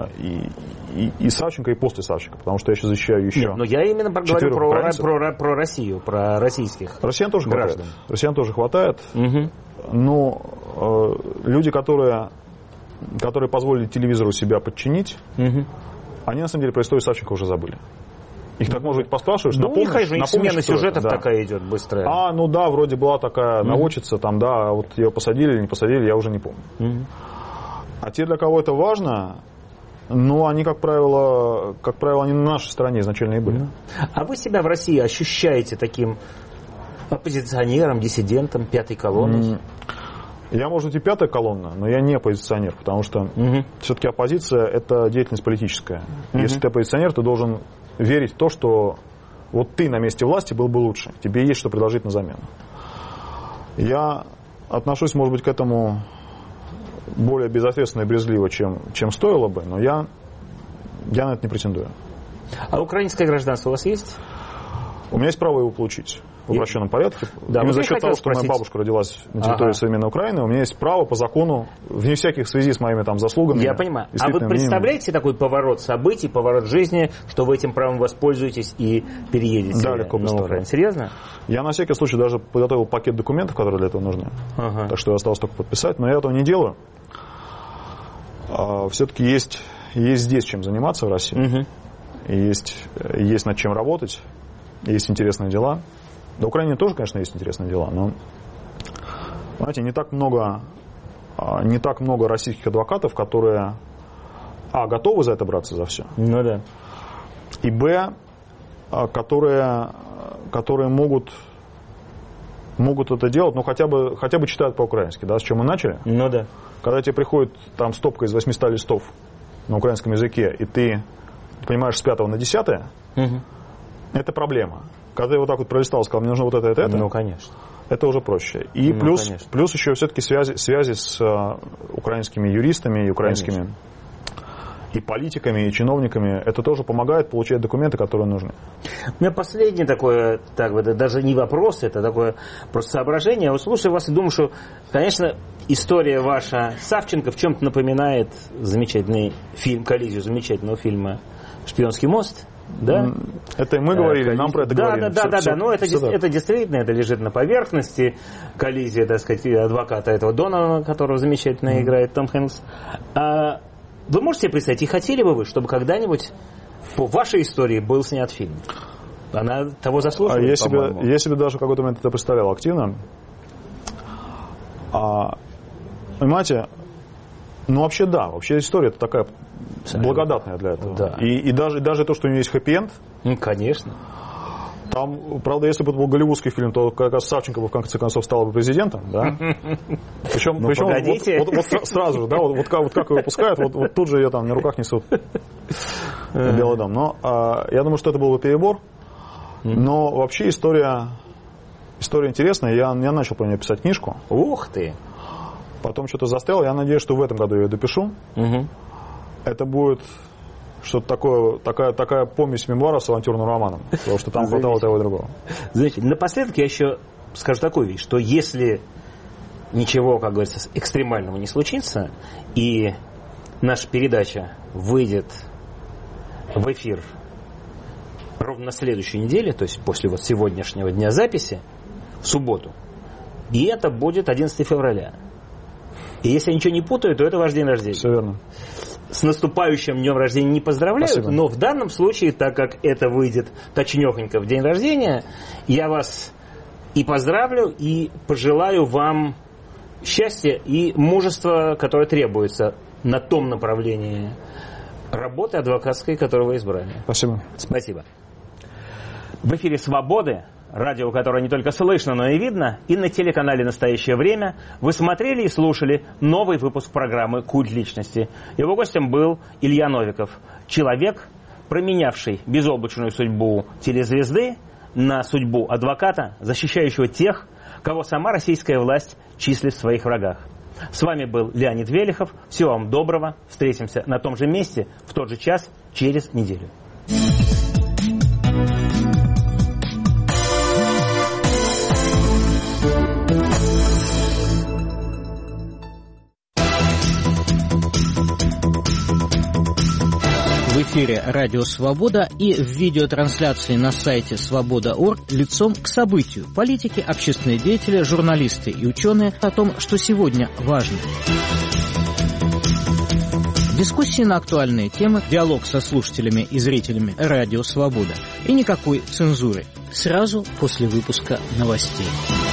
и Савченко, и после Савченко, потому что я сейчас защищаю еще. Нет, но я именно говорю про Россию, про российских россиян тоже граждан. Хватает. Россиян тоже хватает. Но люди, которые позволили телевизору себя подчинить, они на самом деле про историю Савченко уже забыли. Их так, может быть, поспрашиваешь, напомнишь, у них смена сюжетов такая идет быстрая. Вроде была такая наводчица, там, да, вот ее посадили или не посадили, я уже не помню. А те, для кого это важно, они, как правило, они на нашей стороне изначально и были. А вы себя в России ощущаете таким оппозиционером, диссидентом, пятой колонной? Я, может быть, и пятая колонна, но я не оппозиционер, потому что все-таки оппозиция – это деятельность политическая. Если ты оппозиционер, ты должен верить в то, что вот ты на месте власти был бы лучше, тебе есть что предложить на замену. Я отношусь, может быть, к этому более безответственно и брезгливо, чем стоило бы, но я на это не претендую. А украинское гражданство у вас есть? У меня есть право его получить в упрощенном порядке. Да, именно за счет того, что моя бабушка родилась на территории современной Украины, у меня есть право по закону, вне всяких связи с моими там заслугами. Я понимаю. А вы представляете такой поворот событий, поворот жизни, что вы этим правом воспользуетесь и переедете на Украину? Серьезно? Я на всякий случай даже подготовил пакет документов, которые для этого нужны. Так что осталось только подписать, но я этого не делаю. Все-таки есть здесь чем заниматься в России. Есть над чем работать, есть интересные дела. На Украине тоже, конечно, есть интересные дела, но, знаете, не так много российских адвокатов, которые, готовы за это браться за все. Да. И, которые могут это делать, хотя бы читают по-украински, да, с чем мы начали. Да. Когда тебе приходит там стопка из 800 листов на украинском языке, и ты понимаешь с 5 на 10, это проблема. Когда я вот так вот пролистал, сказал, мне нужно вот это. Ну, конечно. Это уже проще. И плюс еще все-таки связи с украинскими юристами и украинскими и политиками, и чиновниками. Это тоже помогает получать документы, которые нужны. У меня последнее такое, это даже не вопрос, это такое просто соображение. Я вот слушаю вас и думаю, что, конечно, история ваша Савченко в чем-то напоминает замечательный фильм, коллизию замечательного фильма «Шпионский мост». Да? Это мы говорили, нам про это говорили. Да. Но это действительно, это лежит на поверхности. Коллизия, так сказать, адвоката этого Донована, которого замечательно играет Том Хэнкс. Вы можете себе представить, и хотели бы вы, чтобы когда-нибудь по вашей истории был снят фильм? Она того заслуживает, по-моему. Я себе даже в какой-то момент это представлял активно. Понимаете, вообще история это такая благодатная для этого. Да. И даже то, что у нее есть хэппи-энд. Ну, конечно. Там, правда, если бы это был голливудский фильм, то как раз Савченко бы в конце концов стала бы президентом, да? Причем вот сразу же, да, вот как ее выпускают, вот тут же ее там на руках несут Белый дом. Но я думаю, что это был бы перебор. Но вообще история интересная. Я начал про нее писать книжку. Ух ты! Потом что-то застрял. Я надеюсь, что в этом году я ее допишу. Это будет что-то такое, такая помесь мемуара с авантюрным романом. Потому что там хватало того и другого. Знаете, напоследок я еще скажу такую вещь, что если ничего, как говорится, экстремального не случится, и наша передача выйдет в эфир ровно на следующей неделе, то есть после вот сегодняшнего дня записи, в субботу, и это будет 11 февраля. И если я ничего не путаю, то это ваш день рождения. Все верно. С наступающим днем рождения не поздравляю, спасибо. Но в данном случае, так как это выйдет точнёхонько в день рождения, я вас и поздравлю, и пожелаю вам счастья и мужества, которое требуется на том направлении работы адвокатской, которую вы избрали. Спасибо. Спасибо. В эфире «Свободы», радио, которое не только слышно, но и видно, и на телеканале «Настоящее время» вы смотрели и слушали новый выпуск программы «Культ личности». Его гостем был Илья Новиков, человек, променявший безоблачную судьбу телезвезды на судьбу адвоката, защищающего тех, кого сама российская власть числит в своих врагах. С вами был Леонид Велихов. Всего вам доброго. Встретимся на том же месте, в тот же час, через неделю. В эфире «Радио Свобода» и в видеотрансляции на сайте свобода.орг лицом к событию. Политики, общественные деятели, журналисты и ученые о том, что сегодня важно. Дискуссии на актуальные темы, диалог со слушателями и зрителями «Радио Свобода». И никакой цензуры. Сразу после выпуска новостей.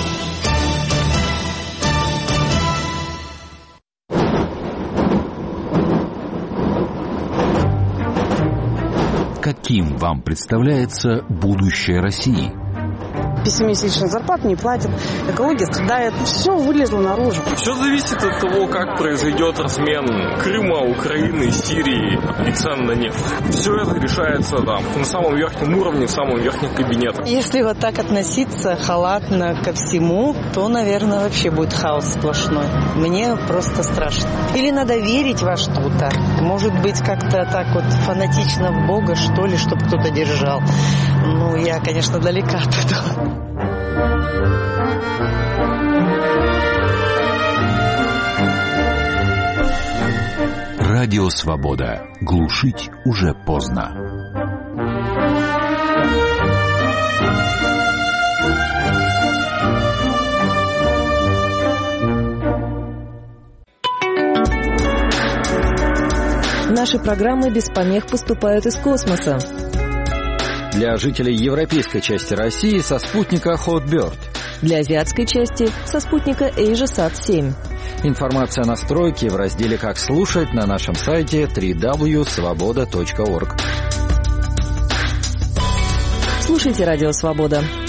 Каким вам представляется будущее России? Пессимистично, зарплату не платят, экология страдает, все вылезло наружу. Все зависит от того, как произойдет размен Крыма, Украины, Сирии и цен на нефть. Все это решается там, на самом верхнем уровне, в самом верхнем кабинете. Если вот так относиться халатно ко всему, то, наверное, вообще будет хаос сплошной. Мне просто страшно. Или надо верить во что-то. Может быть, как-то так вот фанатично в Бога, что ли, чтобы кто-то держал. Ну, я, конечно, далека от этого. Радио Свобода. Глушить уже поздно. Наши программы без помех поступают из космоса. Для жителей европейской части России со спутника Hotbird. Для азиатской части со спутника AsiaSat-7. Информация о настройке в разделе «Как слушать» на нашем сайте www.svoboda.org. Слушайте «Радио Свобода».